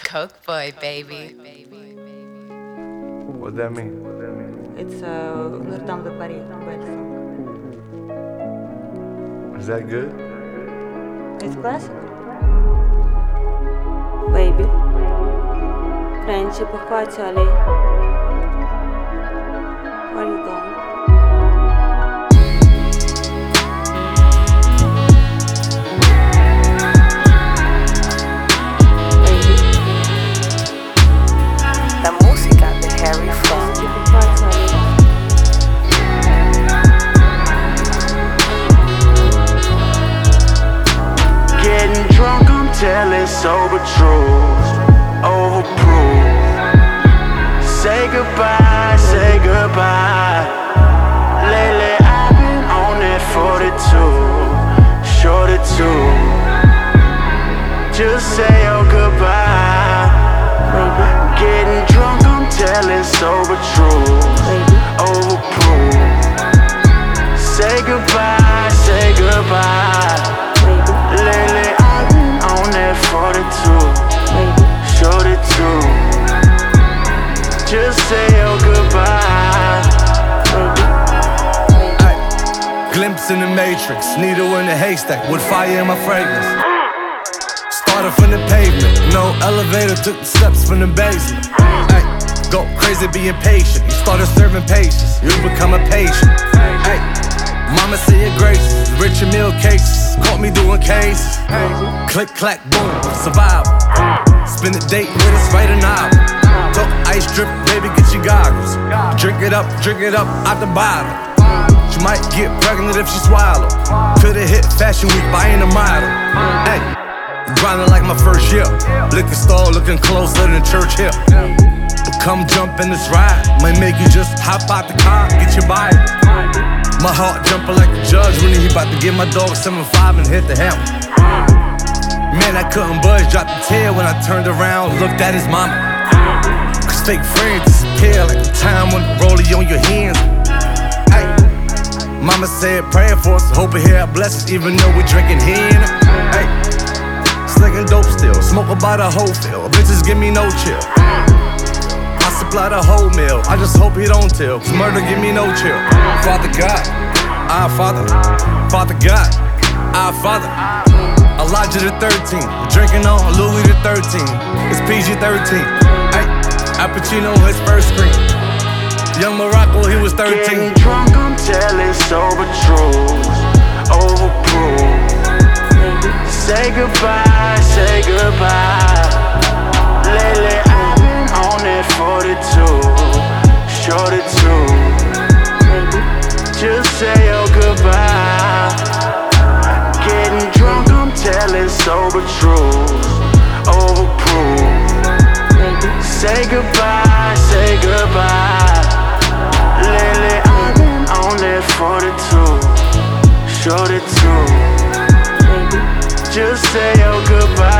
Coke boy, baby. What that mean? It's Nous temps de Paris, Belle song. Is that good? It's classic. Baby. Friendship, pourquoi tu allais? Where you going? La música de Harry Funk. Friendship, pourquoi tu allais? Getting drunk, I'm telling sober truths, overproof. Say goodbye, say goodbye. Lately I've been on that 42, shorty too. Just say your goodbye. Getting drunk, I'm telling sober truths, overproof. Say goodbye, say goodbye. Lately I've been on that 42, shorty too. Just say your goodbye. Glimpse in the matrix, needle in the haystack with fire in my fragrance. Started from the pavement, no elevator, took the steps from the basement. Ay, go crazy being patient, you started serving patience, you become a patient. Ay, mama say your graces, rich in meal cases, caught me doing cases. Click, clack, boom, survival. Spin a date with us, write a novel. Talk ice drip, baby, get your goggles. Drink it up out the bottle. She might get pregnant if she swallow. Coulda hit Fashion Week buying a model. Hey, grinding like my first year. Liquor store looking closer than Church Hill. Come jump in this ride. Might make you just hop out the car, get your Bible. My heart jumping like a judge when he about to give my dog 7-5 and hit the hammer. Man, I couldn't budge, dropped the tail when I turned around, looked at his mama. Cause fake friends disappear like the time when the rollie on your hands. Ay. Mama said praying for us, hoping here bless us even though we drinking hen. Ay. Slicking dope still, smoke about a whole field, bitches give me no chill. I supply the whole meal, I just hope he don't tell, cause murder give me no chill. Father God, our Father, Father God, our Father. Elijah the 13, drinking on Louis the 13. It's PG-13. Ay, Al Pacino his first screen. Young Morocco, he was 13. Getting drunk, I'm telling sober truths, overproof. Say goodbye, say goodbye. Lately I've been on that 42, shorty too. Just say your goodbye. Getting drunk, I'm telling sober truths, overproof. Say goodbye, say goodbye. Lately I've been on that 42, shorty too. Just say your goodbye.